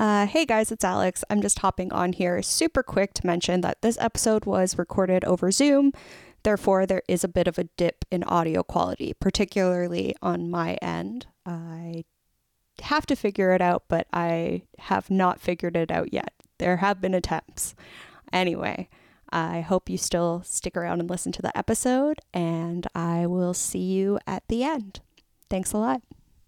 Hey guys, it's Alex. I'm just hopping on here super quick to mention that this episode was recorded over Zoom. Therefore, there is a bit of a dip in audio quality, particularly on my end. I have to figure it out, but I have not figured it out yet. There have been attempts. Anyway, I hope you still stick around and listen to the episode, and I will see you at the end. Thanks a lot.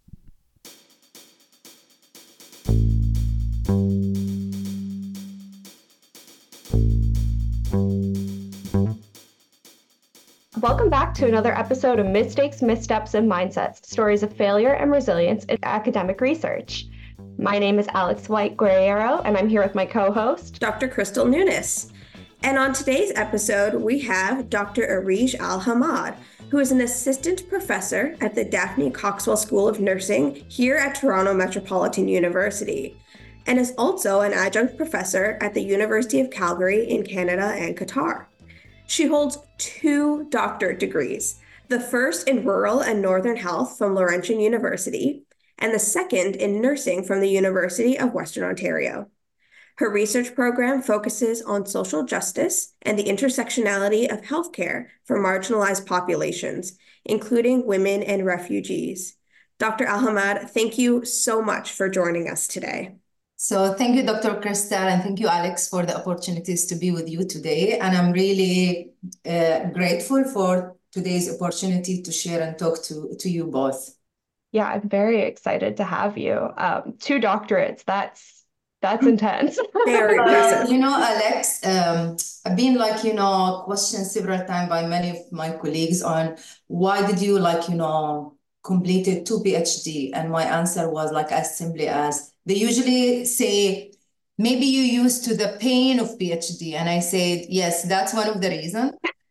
Welcome back to another episode of Mistakes, Missteps, and Mindsets, Stories of Failure and Resilience in Academic Research. My name is Alex White Guerrero, and I'm here with my co-host, Dr. Crystal Nunes. And on today's episode, we have Dr. Areej Al-Hamad, who is an assistant professor at the Daphne Coxwell School of Nursing here at Toronto Metropolitan University, and is also an adjunct professor at the University of Calgary in Canada and Qatar. She holds 2 doctorate degrees, the first in rural and northern health from Laurentian University, and the second in nursing from the University of Western Ontario. Her research program focuses on social justice and the intersectionality of healthcare for marginalized populations, including women and refugees. Dr. Al-Hamad, thank you so much for joining us today. So thank you, Dr. Crystal, and thank you, Alex, for the opportunities to be with you today. And I'm really grateful for today's opportunity to share and talk to you both. Yeah, I'm very excited to have you. 2 doctorates, that's intense. Very impressive. Alex, I've been questioned several times by many of my colleagues on why did you completed 2 PhD? And my answer was as simply as, they usually say, maybe you used to the pain of PhD. And I said, yes, that's one of the reasons.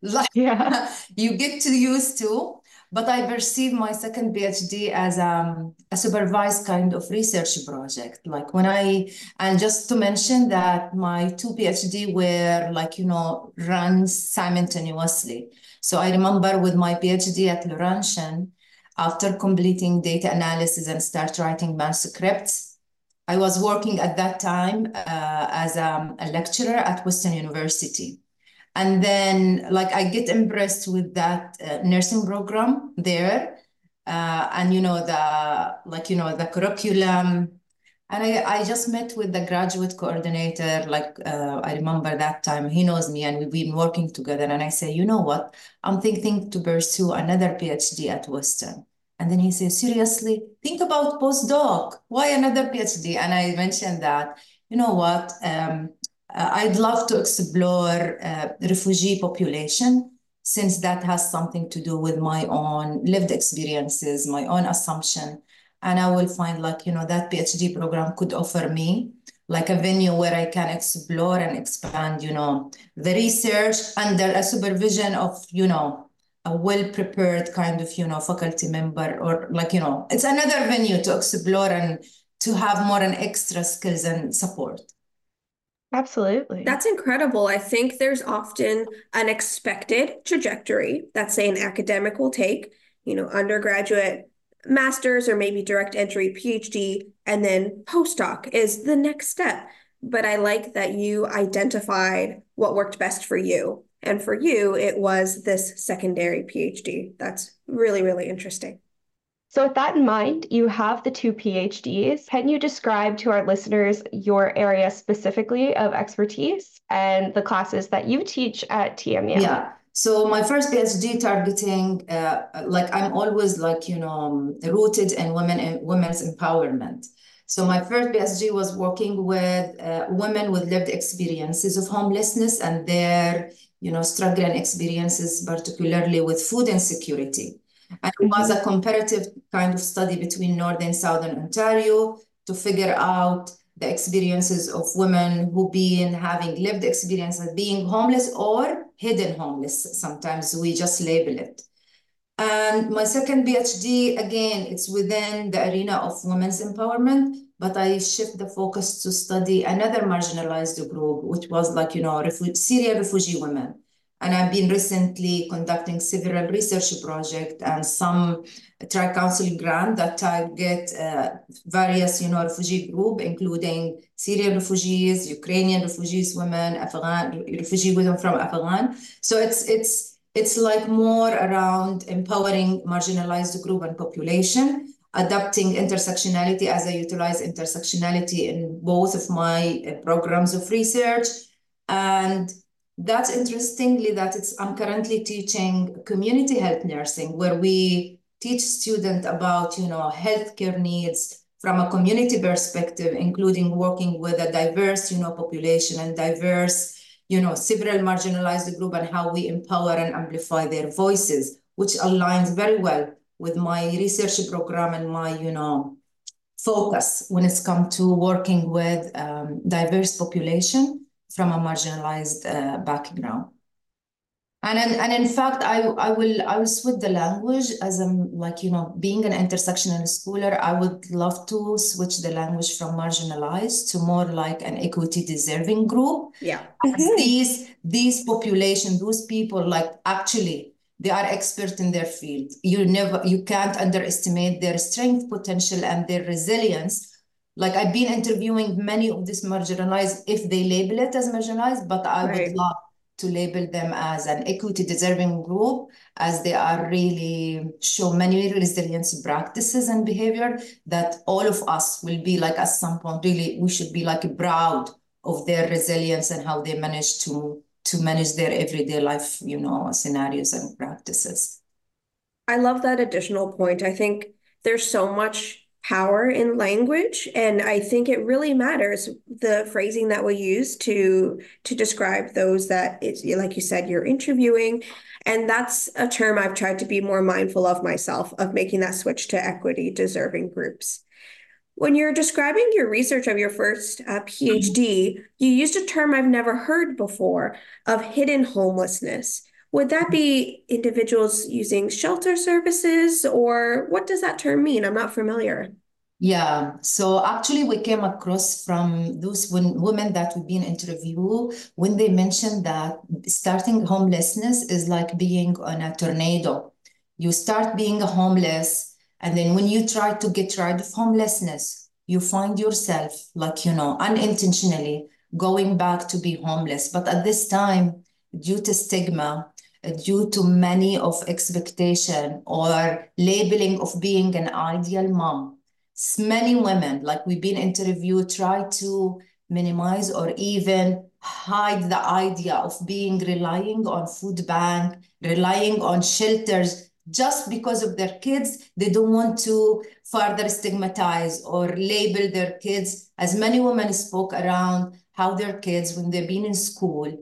You get to used to, but I perceive my second PhD as a supervised kind of research project. And just to mention that my 2 PhD were run simultaneously. So I remember with my PhD at Laurentian, after completing data analysis and start writing manuscripts, I was working at that time as a lecturer at Western University. And then I get impressed with that nursing program there. And the curriculum. And I just met with the graduate coordinator, I remember that time, he knows me and we've been working together. And I say, you know what, I'm thinking to pursue another PhD at Western. And then he says, seriously, think about postdoc. Why another PhD? And I mentioned that, you know what, I'd love to explore refugee population, since that has something to do with my own lived experiences, my own assumption. And I will find that PhD program could offer me a venue where I can explore and expand, the research under a supervision of, a well-prepared kind of, faculty member, or it's another venue to explore and to have more and extra skills and support. Absolutely. That's incredible. I think there's often an expected trajectory that, say, an academic will take, undergraduate, master's, or maybe direct entry PhD, and then postdoc is the next step. But I like that you identified what worked best for you. And for you, it was this secondary PhD. That's really, really interesting. So with that in mind, you have the 2 PhDs. Can you describe to our listeners your area specifically of expertise and the classes that you teach at TMU? Yeah. So my first PhD targeting, I'm always rooted in women and women's empowerment. So my first PhD was working with women with lived experiences of homelessness and their, struggling experiences, particularly with food insecurity. And it was a comparative kind of study between Northern and Southern Ontario to figure out the experiences of women who been having lived experiences being homeless or hidden homeless. Sometimes we just label it. And my second PhD, again, it's within the arena of women's empowerment, but I shift the focus to study another marginalized group, which was Syrian refugee women. And I've been recently conducting several research projects and some tri-council grant that target various, refugee group, including Syrian refugees, Ukrainian refugees, women, Afghan refugee women from Afghan. So it's like more around empowering marginalized group and population, adapting intersectionality as I utilize intersectionality in both of my programs of research. And that's interestingly that I'm currently teaching community health nursing, where we teach students about, healthcare needs from a community perspective, including working with a diverse, population and diverse, several marginalized group, and how we empower and amplify their voices, which aligns very well with my research program and my, focus when it's come to working with diverse population from a marginalized background. And in fact, I will switch the language as I'm like, being an intersectional scholar, I would love to switch the language from marginalized to more like an equity deserving group. Yeah. These population, those people, like actually they are expert in their field. You can't underestimate their strength, potential, and their resilience. Like I've been interviewing many of these marginalized, if they label it as marginalized, but I would love to label them as an equity deserving group, as they are really show many resilience practices and behavior that all of us will be like at some point, really, we should be like proud of their resilience and how they manage to manage their everyday life, scenarios and practices. I love that additional point. I think there's so much power in language, and I think it really matters the phrasing that we use to describe those that it's like you said you're interviewing, and that's a term I've tried to be more mindful of myself, of making that switch to equity deserving groups. When you're describing your research of your first PhD, you used a term I've never heard before of hidden homelessness. Would that be individuals using shelter services, or what does that term mean? I'm not familiar. Yeah, so actually we came across from those women that we've been interviewed when they mentioned that starting homelessness is like being on a tornado. You start being homeless, and then when you try to get rid of homelessness, you find yourself like, unintentionally going back to be homeless. But at this time, due to stigma, due to many of expectation or labeling of being an ideal mom, many women, like we've been interviewed, try to minimize or even hide the idea of relying on food bank, relying on shelters, just because of their kids. They don't want to further stigmatize or label their kids. As many women spoke around how their kids, when they've been in school,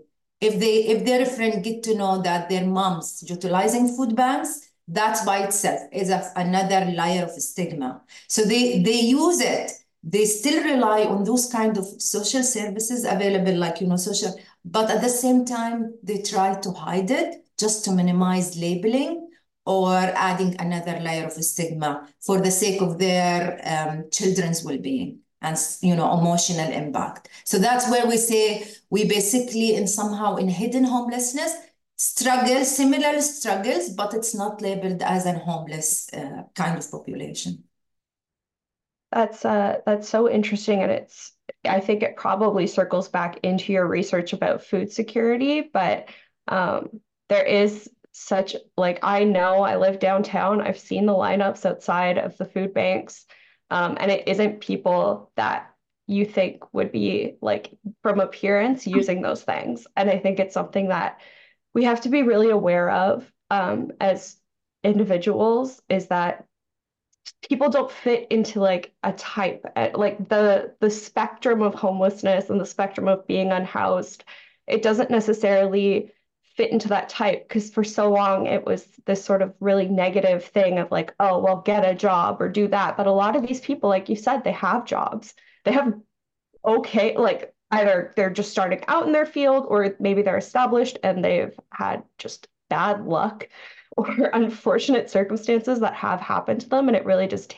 if their friend get to know that their mom's utilizing food banks, that by itself is another layer of stigma. So they use it. They still rely on those kind of social services available, like, social, but at the same time, they try to hide it just to minimize labeling or adding another layer of stigma for the sake of their children's well-being and, emotional impact. So that's where we say we basically in hidden homelessness, similar struggles, but it's not labeled as a homeless kind of population. That's so interesting, and I think it probably circles back into your research about food security, but there is such, like, I know I live downtown, I've seen the lineups outside of the food banks, and it isn't people that you think would be, like, from appearance using those things. And I think it's something that we have to be really aware of as individuals, is that people don't fit into like a type, like the spectrum of homelessness and the spectrum of being unhoused. It doesn't necessarily fit into that type, because for so long it was this sort of really negative thing of like, oh, well, get a job or do that. But a lot of these people, like you said, they have jobs. They have like either they're just starting out in their field, or maybe they're established and they've had just bad luck or unfortunate circumstances that have happened to them. And it really does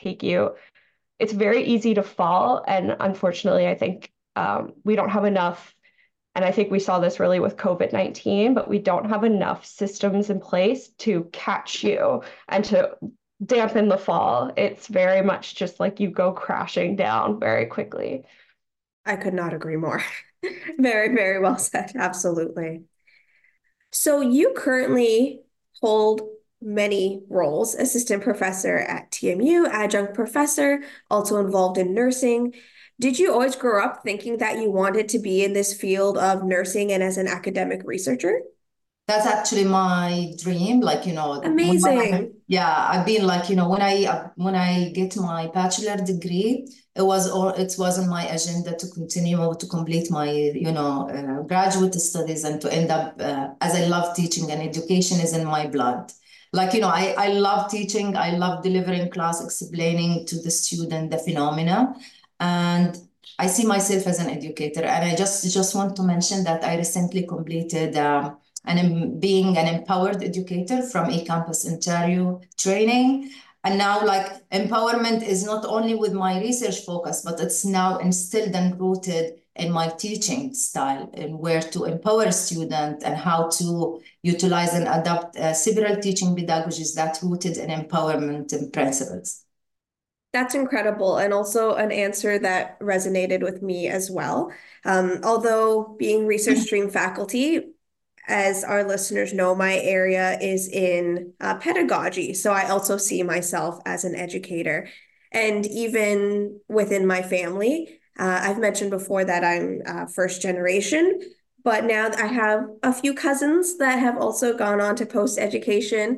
it's very easy to fall. And unfortunately, I think we don't have enough And I think we saw this really with COVID-19, but we don't have enough systems in place to catch you and to dampen the fall. It's very much just like you go crashing down very quickly. I could not agree more. Very, very well said. Absolutely. So you currently hold many roles: assistant professor at TMU, adjunct professor, also involved in nursing. Did you always grow up thinking that you wanted to be in this field of nursing and as an academic researcher? That's actually my dream. Like, Amazing. yeah, I've been like, when I get my bachelor degree, it was on my agenda to continue to complete my, graduate studies and to end up, as I love teaching and education is in my blood. Like, I love teaching. I love delivering class, explaining to the student the phenomena. And I see myself as an educator. And I just want to mention that I recently completed, and I'm being an empowered educator from eCampus Ontario training. And now, like, empowerment is not only with my research focus, but it's now instilled and rooted in my teaching style and where to empower students and how to utilize and adopt several teaching pedagogies that rooted in empowerment and principles. That's incredible, and also an answer that resonated with me as well. Although being research stream faculty, as our listeners know, my area is in pedagogy. So I also see myself as an educator. And even within my family, I've mentioned before that I'm first generation, but now I have a few cousins that have also gone on to post education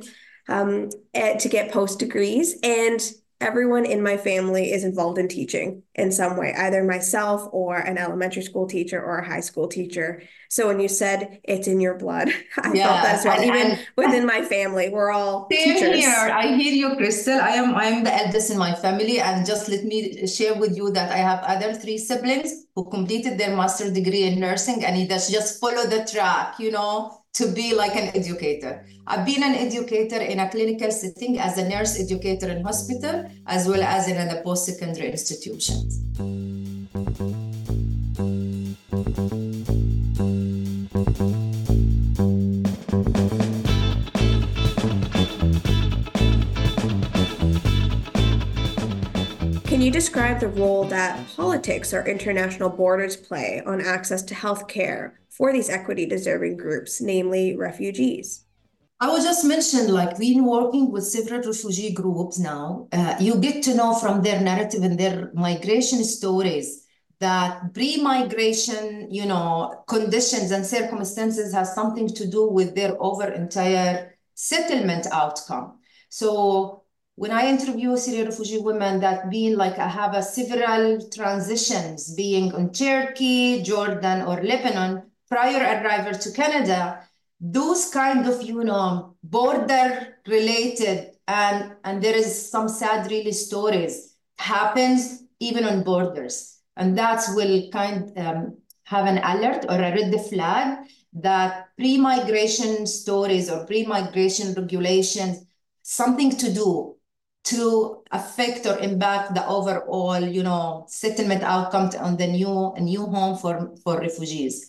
to get post degrees. And everyone in my family is involved in teaching in some way, either myself or an elementary school teacher or a high school teacher. So when you said it's in your blood, I felt that as well. Even within my family, we're all same teachers. here. I hear you, Crystal. I am the eldest in my family, and just let me share with you that I have other 3 siblings who completed their master's degree in nursing, and he does just follow the track, to be like an educator. I've been an educator in a clinical setting as a nurse educator in hospital, as well as in the post-secondary institutions. Can you describe the role that politics or international borders play on access to healthcare for these equity deserving groups, namely refugees? I will just mention, like, been working with several refugee groups now. You get to know from their narrative and their migration stories that pre-migration, conditions and circumstances has something to do with their entire settlement outcome. So when I interview Syrian refugee women that being like, I have several transitions being in Turkey, Jordan, or Lebanon prior arrival to Canada, those kind of, border related and there is some sad really stories happens even on borders. And that's will have an alert or a red flag that pre-migration stories or pre-migration regulations, something to do to affect or impact the overall, settlement outcome on the new home for refugees.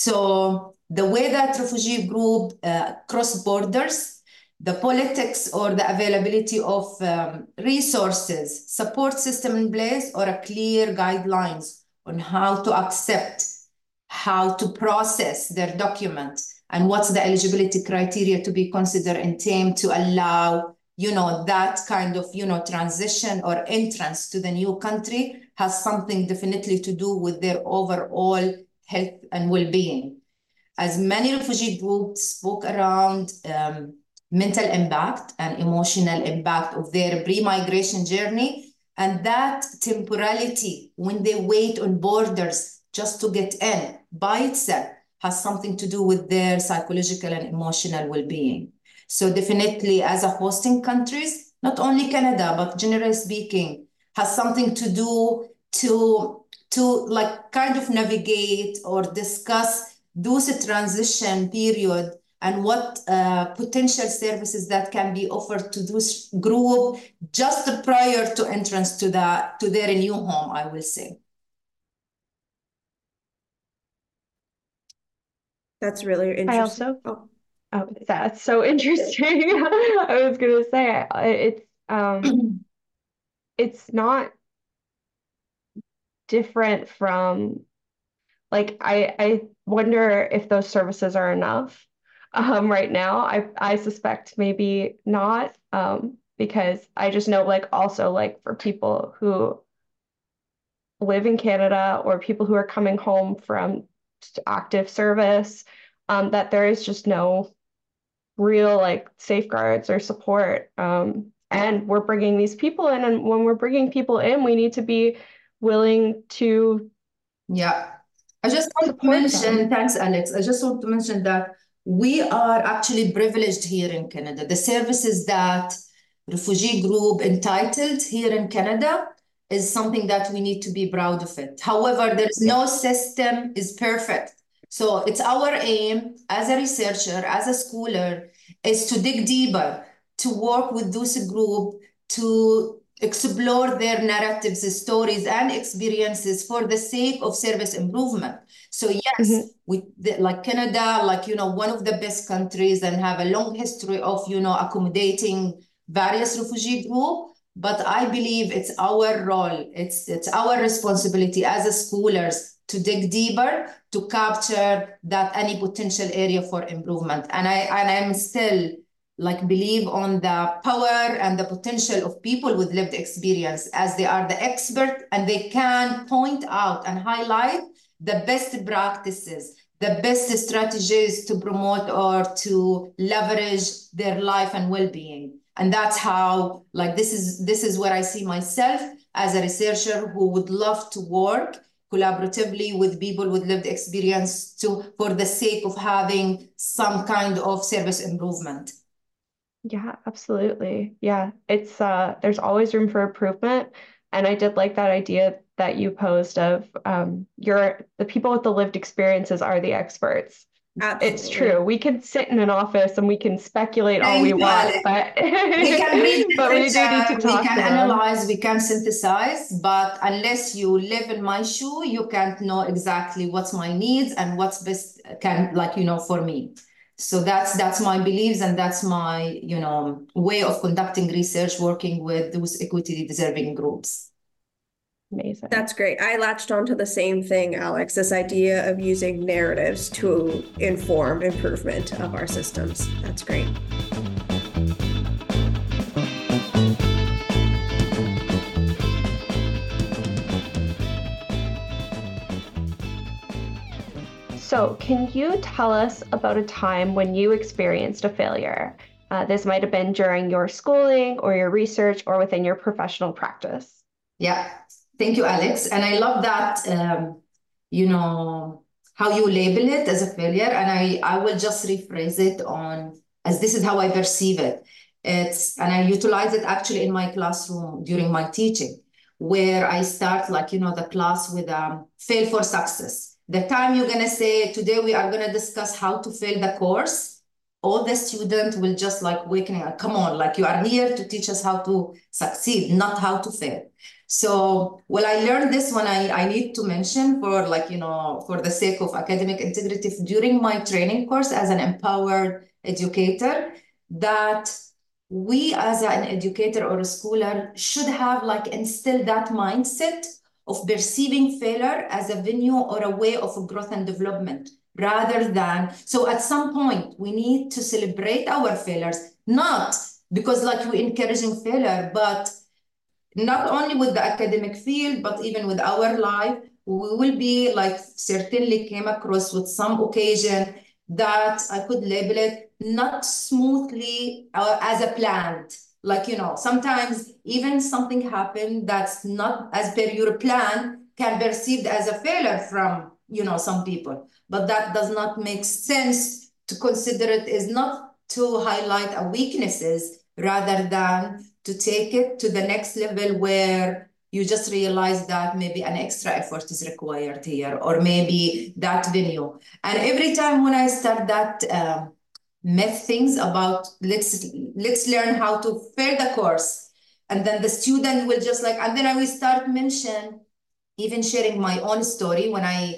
So the way that refugee group cross borders, the politics or the availability of resources, support system in place, or a clear guidelines on how to accept, how to process their documents, and what's the eligibility criteria to be considered in time to allow that kind of, transition or entrance to the new country has something definitely to do with their overall health and well-being. As many refugee groups spoke around mental impact and emotional impact of their pre-migration journey, and that temporality when they wait on borders just to get in by itself has something to do with their psychological and emotional well-being. So definitely as a hosting countries, not only Canada, but generally speaking, has something to do to like kind of navigate or discuss those transition period and what potential services that can be offered to those group just prior to entrance to their new home, I will say. That's really I interesting. also, oh, that's so interesting. I was gonna say it's not different from like I wonder if those services are enough right now. I suspect maybe not because I just know like also like for people who live in Canada or people who are coming home from active service that there is just no real like safeguards or support. And we're bringing these people in, and when we're bringing people in, we need to be willing to Yeah. I just want to support mention, them. thanks, Alex. I just want to mention that we are actually privileged here in Canada. The services that refugee group entitled here in Canada is something that we need to be proud of it. However, there is no system is perfect. So it's our aim as a researcher, as a scholar, is to dig deeper, to work with those group, to explore their narratives, stories, and experiences for the sake of service improvement. So yes, like Canada, like, one of the best countries and have a long history of, accommodating various refugee groups. But I believe it's our role, it's our responsibility as a scholars to dig deeper, to capture that any potential area for improvement. And I'm still like believe on the power and the potential of people with lived experience, as they are the expert and they can point out and highlight the best practices, the best strategies to promote or to leverage their life and well-being. And that's how, like, this is where I see myself as a researcher who would love to work collaboratively with people with lived experience for the sake of having some kind of service improvement. Yeah, absolutely. Yeah, it's there's always room for improvement. And I did like that idea that you posed of the people with the lived experiences are the experts. Absolutely. It's true. We can sit in an office and we can speculate all we want, but we can read but we do need to talk we can to them. analyze, we can synthesize, but unless you live in my shoe, you can't know exactly what's my needs and what's best for me. So that's my beliefs, and that's my, way of conducting research, working with those equity deserving groups. Amazing. That's great. I latched onto the same thing, Alex, this idea of using narratives to inform improvement of our systems. That's great. So, can you tell us about a time when you experienced a failure? This might have been during your schooling or your research or within your professional practice. Yeah, thank you, Alex. And I love that, how you label it as a failure. And I will just rephrase it as this is how I perceive it. And I utilize it actually in my classroom during my teaching, where I start the class with fail for success. The time you're going to say, today we are going to discuss how to fail the course, all the students will just waking up, come on, you are here to teach us how to succeed, not how to fail. So, I learned this when I need to mention for for the sake of academic integrity during my training course as an empowered educator, that we as an educator or a schooler should have instill that mindset of perceiving failure as a venue or a way of growth and development, rather than, so at some point we need to celebrate our failures, not because we're encouraging failure, but not only with the academic field, but even with our life, we will be certainly came across with some occasion that I could label it not smoothly as a planned. Sometimes even something happened that's not as per your plan can be perceived as a failure from, some people. But that does not make sense to consider it as not to highlight our weaknesses, rather than to take it to the next level where you just realize that maybe an extra effort is required here, or maybe that venue. And every time when I start that myth things about let's learn how to fail the course, and then the student will just and then I will start mention, even sharing my own story when I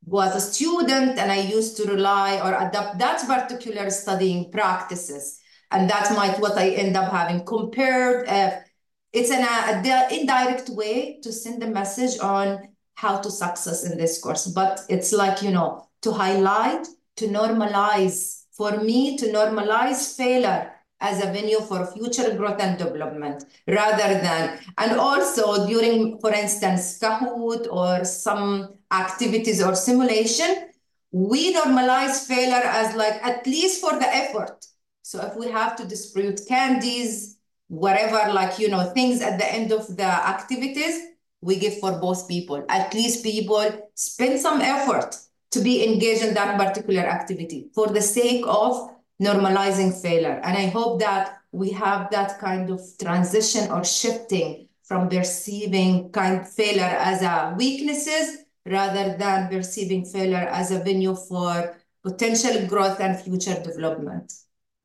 was a student and I used to rely or adopt that particular studying practices. And that might what I end up having compared. It's an indirect way to send a message on how to success in this course. But it's like, to highlight, to normalize, for me to normalize failure as a venue for future growth and development rather than, and also during, for instance, Kahoot or some activities or simulation, we normalize failure as like at least for the effort. So if we have to distribute candies, whatever, like, things at the end of the activities, we give for both people. At least people spend some effort to be engaged in that particular activity for the sake of normalizing failure. And I hope that we have that kind of transition or shifting from perceiving failure as a weaknesses rather than perceiving failure as a venue for potential growth and future development.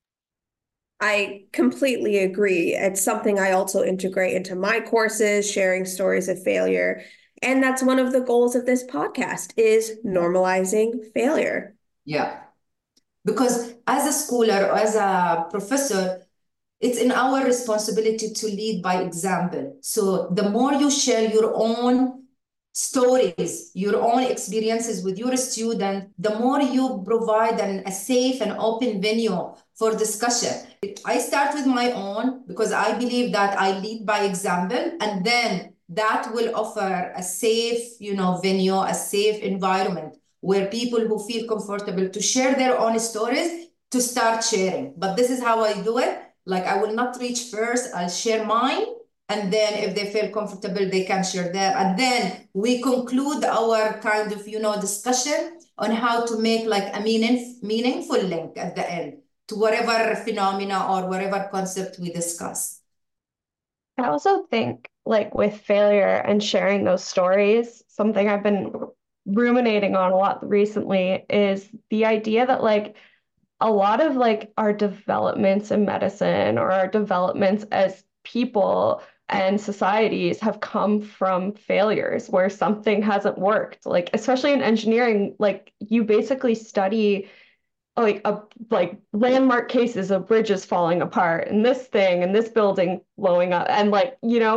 I completely agree. It's something I also integrate into my courses, sharing stories of failure. And that's one of the goals of this podcast is normalizing failure. Yeah. Because as a schooler or as a professor, it's in our responsibility to lead by example. So the more you share your own stories, your own experiences with your student, the more you provide a safe and open venue for discussion. I start with my own because I believe that I lead by example, and then that will offer a safe, venue, a safe environment where people who feel comfortable to share their own stories to start sharing. But this is how I do it. Like, I will not reach first, I'll share mine. And then if they feel comfortable, they can share them. And then we conclude our kind of, discussion on how to make like a meaningful link at the end to whatever phenomena or whatever concept we discuss. I also think like with failure and sharing those stories, something I've been ruminating on a lot recently is the idea that like a lot of like our developments in medicine or our developments as people and societies have come from failures where something hasn't worked. Like especially in engineering, like you basically study like landmark cases of bridges falling apart and this thing and this building blowing up and like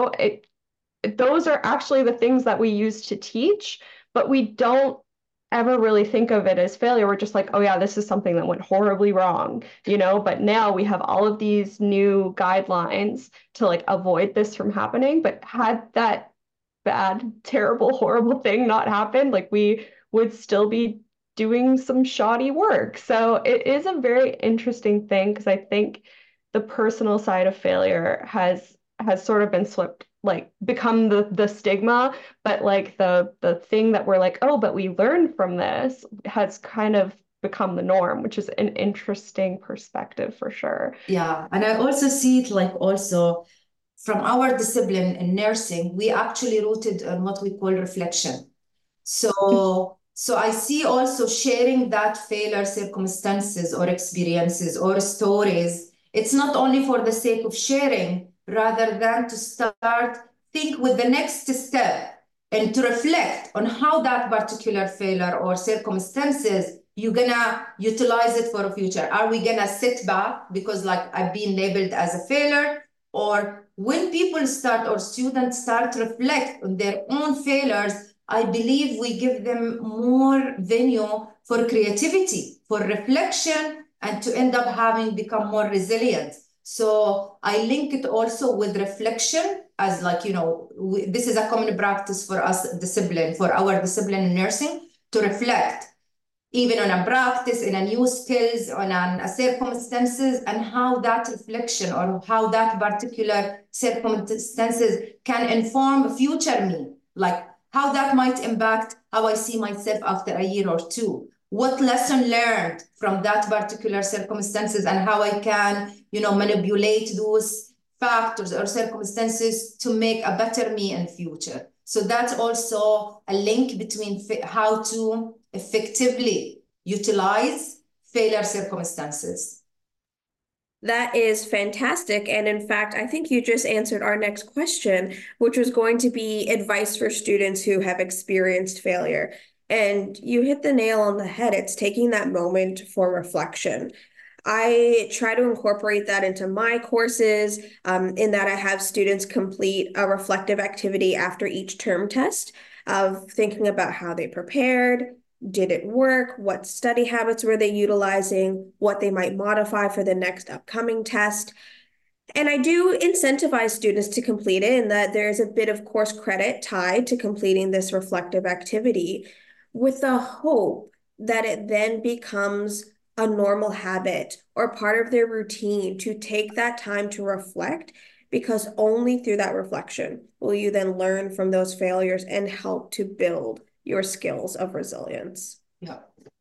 those are actually the things that we use to teach, but we don't ever really think of it as failure. We're just like, oh yeah, this is something that went horribly wrong, but now we have all of these new guidelines to like avoid this from happening. But had that bad, terrible, horrible thing not happened, like we would still be doing some shoddy work. So it is a very interesting thing because I think the personal side of failure has sort of been slipped, like become the stigma, but like the thing that we're like, oh, but we learned from this has kind of become the norm, which is an interesting perspective for sure. Yeah, and I also see it like also from our discipline in nursing, we actually rooted on what we call reflection. So I see also sharing that failure circumstances or experiences or stories. It's not only for the sake of sharing, rather than to start think with the next step and to reflect on how that particular failure or circumstances you're gonna utilize it for a future. Are we gonna sit back because like I've been labeled as a failure? Or when people start or students start to reflect on their own failures, I believe we give them more venue for creativity, for reflection, and to end up having become more resilient. So I link it also with reflection as like, this is a common practice for us discipline, for our discipline in nursing, to reflect even on a practice, in a new skills, on a circumstances, and how that reflection or how that particular circumstances can inform future me, like how that might impact how I see myself after a year or two. What lesson learned from that particular circumstances and how I can, manipulate those factors or circumstances to make a better me in future. So that's also a link between how to effectively utilize failure circumstances. That is fantastic. And in fact, I think you just answered our next question, which was going to be advice for students who have experienced failure. And you hit the nail on the head. It's taking that moment for reflection. I try to incorporate that into my courses, in that I have students complete a reflective activity after each term test of thinking about how they prepared, did it work, what study habits were they utilizing, what they might modify for the next upcoming test. And I do incentivize students to complete it, in that there's a bit of course credit tied to completing this reflective activity, with the hope that it then becomes a normal habit or part of their routine to take that time to reflect, because only through that reflection will you then learn from those failures and help to build your skills of resilience. Yeah.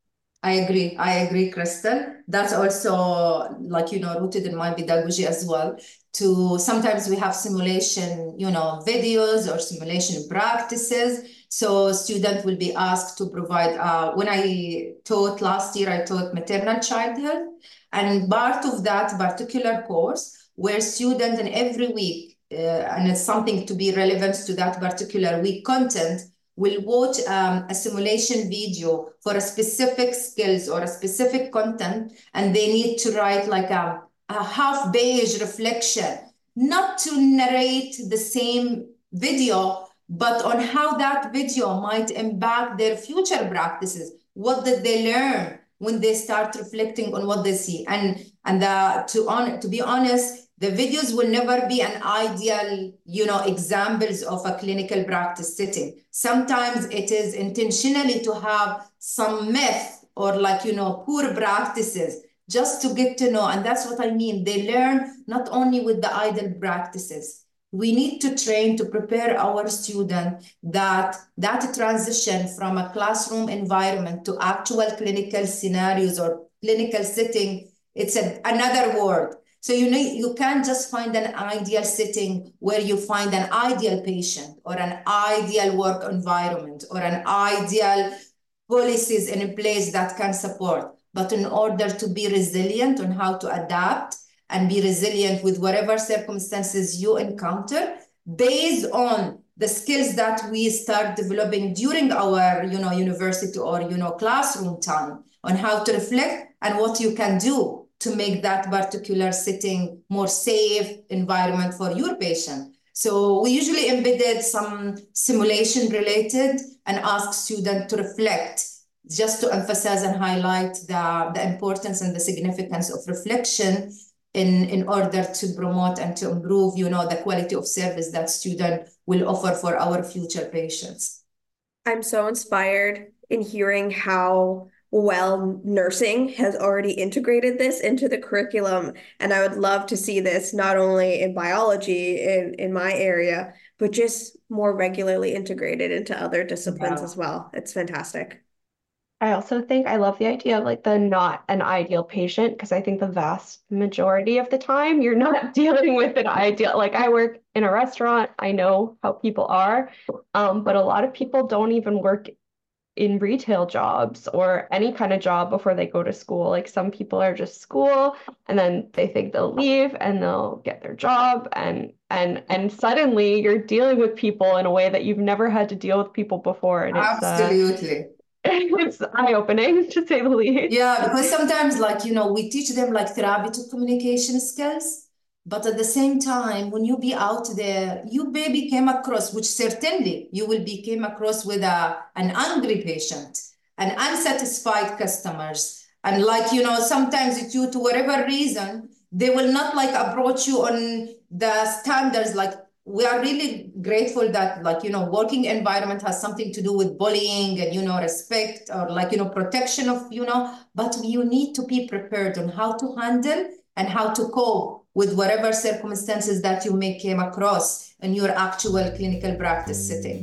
I agree, Crystal. That's also like, rooted in my pedagogy as well. Sometimes we have simulation, videos or simulation practices. So student will be asked to provide, when I taught last year, I taught maternal child health. And part of that particular course where students in every week, and it's something to be relevant to that particular week content, will watch a simulation video for a specific skills or a specific content, and they need to write like a half-page reflection, not to narrate the same video, but on how that video might impact their future practices. What did they learn when they start reflecting on what they see? To be honest, the videos will never be an ideal, examples of a clinical practice setting. Sometimes it is intentionally to have some myth or poor practices just to get to know. And that's what I mean. They learn not only with the idle practices. We need to train to prepare our students that transition from a classroom environment to actual clinical scenarios or clinical setting. It's another word. So you can't just find an ideal setting where you find an ideal patient or an ideal work environment or an ideal policies in place that can support. But in order to be resilient on how to adapt and be resilient with whatever circumstances you encounter, based on the skills that we start developing during our university or classroom time, on how to reflect and what you can do to make that particular setting more safe environment for your patient. So we usually embedded some simulation related and ask students to reflect, just to emphasize and highlight the importance and the significance of reflection in order to promote and to improve, the quality of service that student will offer for our future patients. I'm so inspired in hearing how well nursing has already integrated this into the curriculum. And I would love to see this not only in biology in my area, but just more regularly integrated into other disciplines as well. It's fantastic. I also think I love the idea of like the not an ideal patient, because I think the vast majority of the time you're not dealing with an ideal. Like I work in a restaurant, I know how people are, but a lot of people don't even work in retail jobs or any kind of job before they go to school. Like some people are just school and then they think they'll leave and they'll get their job and suddenly you're dealing with people in a way that you've never had to deal with people before. And Absolutely. It's eye-opening to say the least. Yeah, because sometimes we teach them therapeutic communication skills. But at the same time, when you be out there, you maybe came across, which certainly you will be came across with an angry patient, an unsatisfied customers. And sometimes due to whatever reason, they will not approach you on the standards. We are really grateful that working environment has something to do with bullying and, respect or protection of, but you need to be prepared on how to handle and how to cope with whatever circumstances that you may came across in your actual clinical practice setting.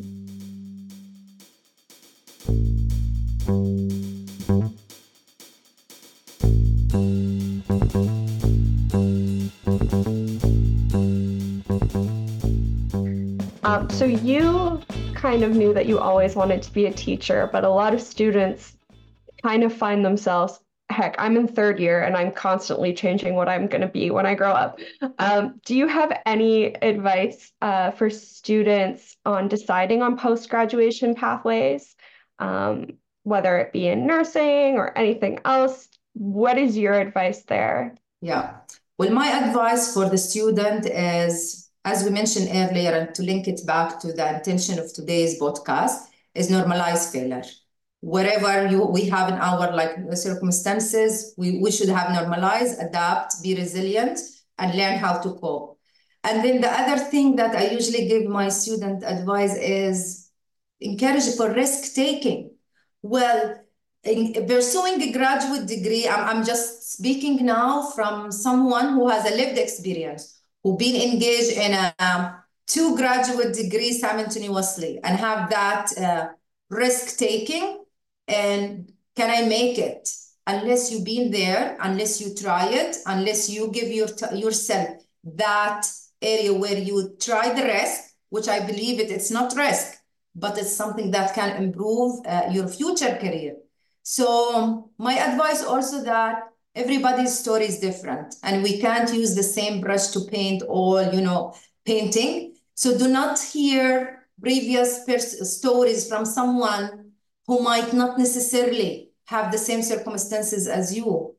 So you kind of knew that you always wanted to be a teacher, but a lot of students kind of find themselves, heck, I'm in third year and I'm constantly changing what I'm going to be when I grow up. Do you have any advice for students on deciding on post-graduation pathways? whether it be in nursing or anything else. What is your advice there? Yeah. Well, my advice for the student is, as we mentioned earlier, and to link it back to the intention of today's podcast, is normalize failure. Wherever we have in our circumstances, we should have normalize, adapt, be resilient, and learn how to cope. And then the other thing that I usually give my student advice is encourage for risk taking. Well, in pursuing a graduate degree, I'm just speaking now from someone who has a lived experience, who been engaged in two graduate degrees simultaneously and have that risk taking. And can I make it? Unless you've been there, unless you try it, unless you give yourself that area where you try the risk, which I believe it's not risk, but it's something that can improve your future career. So my advice also that everybody's story is different and we can't use the same brush to paint all, painting. So do not hear previous stories from someone who might not necessarily have the same circumstances as you.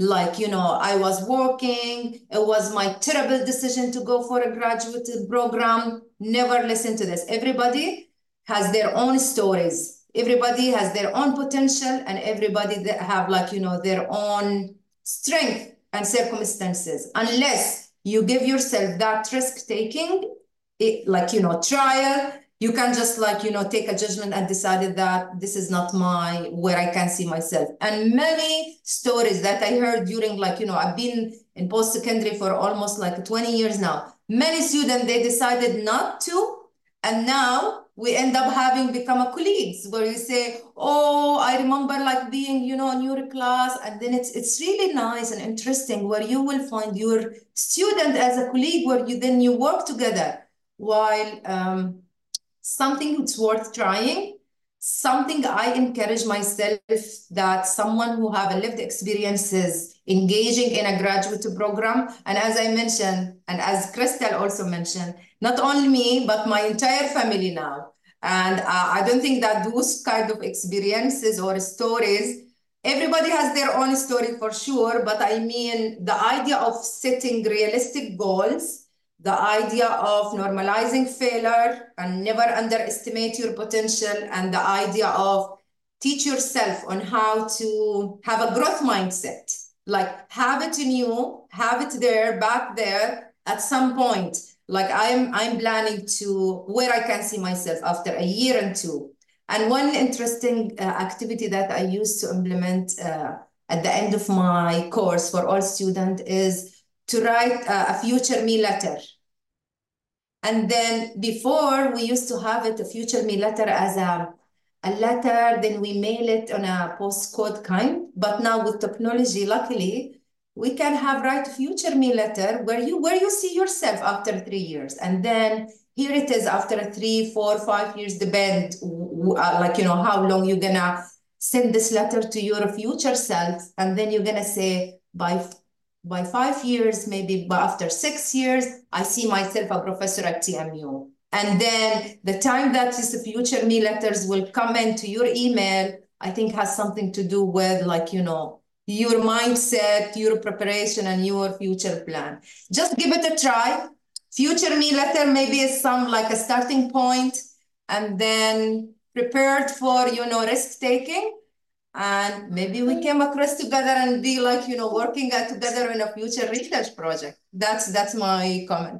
I was working, it was my terrible decision to go for a graduate program. Never listen to this. Everybody has their own stories. Everybody has their own potential and everybody that have their own strength and circumstances. Unless you give yourself that risk taking, trial, you can just take a judgment and decided that this is not where I can see myself. And many stories that I heard during I've been in post-secondary for almost 20 years now. Many students, they decided not to, and now we end up having become a colleagues where you say, oh, I remember being, in your class. And then it's really nice and interesting where you will find your student as a colleague where you work together while something that's worth trying, something I encourage myself that someone who have a lived experiences engaging in a graduate program. And as I mentioned, and as Crystal also mentioned, not only me, but my entire family now. And I don't think that those kind of experiences or stories, everybody has their own story for sure, but I mean, the idea of setting realistic goals, the idea of normalizing failure and never underestimate your potential, and the idea of teach yourself on how to have a growth mindset, have it in you, have it there, back there at some point. I'm planning to where I can see myself after a year and two. And one interesting activity that I used to implement at the end of my course for all students is to write a future me letter. And then before we used to have it, a future me letter as a letter, then we mail it on a postcode kind. But now with technology, luckily, we can write future me letter where you see yourself after 3 years. And then here it is after 3, 4, 5 years, depend how long you're gonna send this letter to your future self. And then you're gonna say by 5 years, maybe after 6 years, I see myself a professor at TMU. And then the time that is the future me letters will come into your email, I think has something to do with your mindset, your preparation, and your future plan. Just give it a try. Future me letter maybe is a starting point, and then prepared for, risk taking. And maybe we came across together and be working together in a future research project. That's my comment.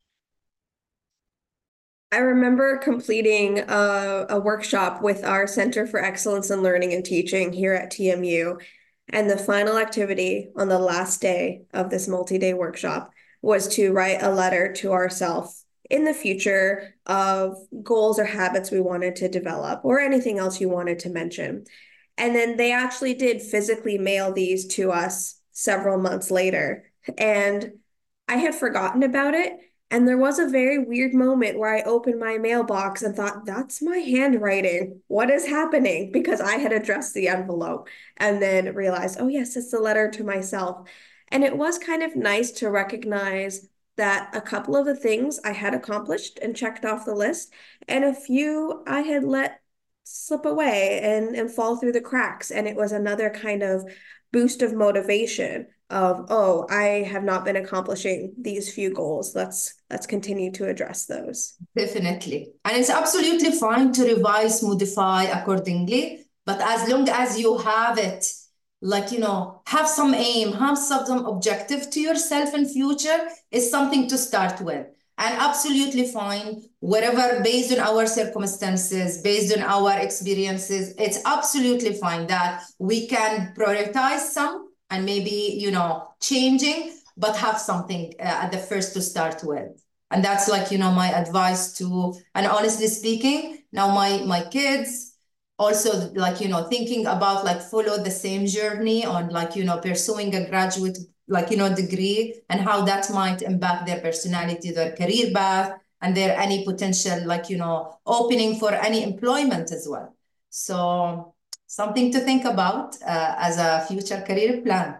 I remember completing a workshop with our Center for Excellence in Learning and Teaching here at TMU. And the final activity on the last day of this multi-day workshop was to write a letter to ourselves in the future of goals or habits we wanted to develop or anything else you wanted to mention. And then they actually did physically mail these to us several months later. And I had forgotten about it. And there was a very weird moment where I opened my mailbox and thought, that's my handwriting. What is happening? Because I had addressed the envelope and then realized, oh, yes, it's a letter to myself. And it was kind of nice to recognize that a couple of the things I had accomplished and checked off the list, and a few I had let slip away and fall through the cracks. And it was another kind of boost of motivation of, oh, I have not been accomplishing these few goals. Let's continue to address those. Definitely. And it's absolutely fine to revise, modify accordingly. But as long as you have it, like, have some aim, have some objective to yourself in future, is something to start with. And absolutely fine, whatever, based on our circumstances, based on our experiences, it's absolutely fine that we can prioritize some and maybe, changing, but have something at the first to start with. And that's like, my advice to, and honestly speaking, now my kids also like, thinking about like follow the same journey on like, pursuing a graduate like, degree, and how that might impact their personality, their career path, and their any potential like, opening for any employment as well. So something to think about as a future career plan.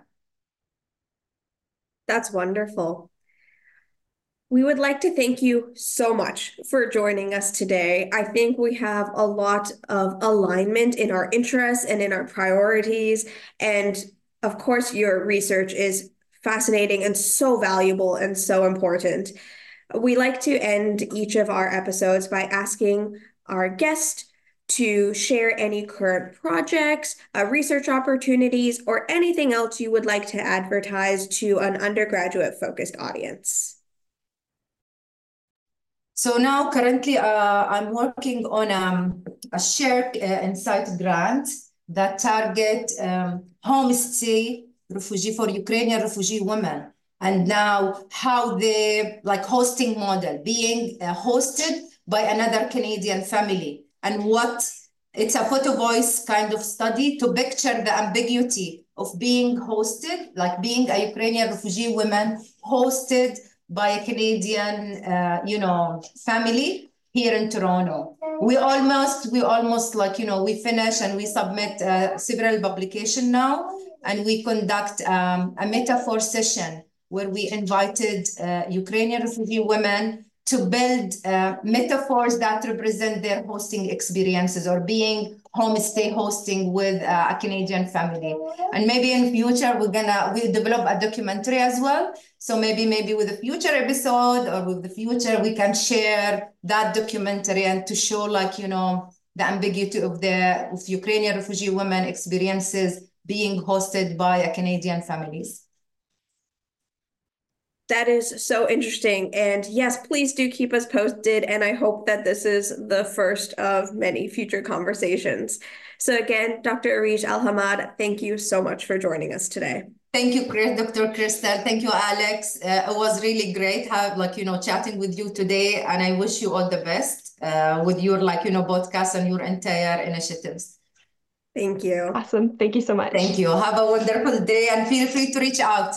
That's wonderful. We would like to thank you so much for joining us today. I think we have a lot of alignment in our interests and in our priorities. And of course, your research is fascinating and so valuable and so important. We like to end each of our episodes by asking our guest to share any current projects, research opportunities, or anything else you would like to advertise to an undergraduate-focused audience. So now currently I'm working on a shared insight grant that target homestay refugee for Ukrainian refugee women. And now how they like hosting model being hosted by another Canadian family, and what it's a photo voice kind of study to picture the ambiguity of being hosted, like being a Ukrainian refugee woman hosted by a Canadian, family here in Toronto. We almost like, we finish and we submit several publications now, and we conduct a metaphor session where we invited Ukrainian refugee women to build metaphors that represent their hosting experiences or being homestay hosting with a Canadian family. And maybe in future, we'll develop a documentary as well. So maybe with a future episode or with the future, we can share that documentary and to show like, the ambiguity of Ukrainian refugee women experiences being hosted by a Canadian families. That is so interesting. And yes, please do keep us posted. And I hope that this is the first of many future conversations. So again, Dr. Arish Alhamad, thank you so much for joining us today. Thank you, Dr. Crystal. Thank you, Alex. It was really great chatting with you today. And I wish you all the best with your podcast and your entire initiatives. Thank you. Awesome. Thank you so much. Thank you. Have a wonderful day and feel free to reach out.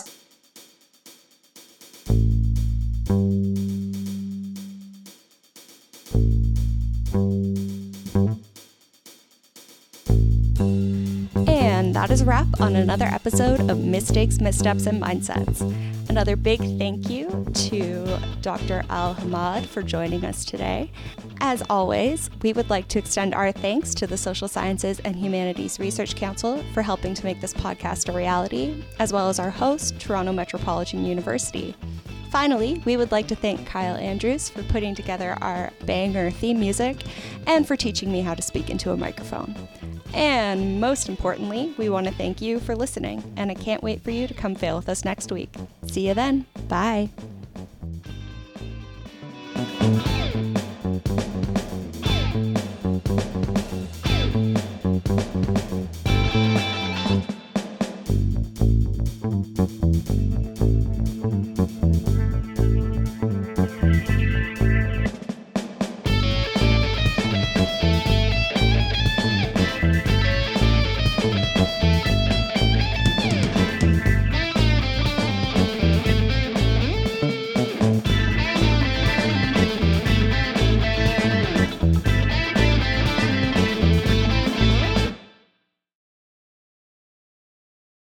And that is a wrap on another episode of Mistakes, Missteps, and Mindsets. Another big thank you to Dr. Alhamad for joining us today. As always, we would like to extend our thanks to the Social Sciences and Humanities Research Council for helping to make this podcast a reality, as well as our host, Toronto Metropolitan University. Finally, we would like to thank Kyle Andrews for putting together our banger theme music and for teaching me how to speak into a microphone. And most importantly, we want to thank you for listening, and I can't wait for you to come fail with us next week. See you then. Bye.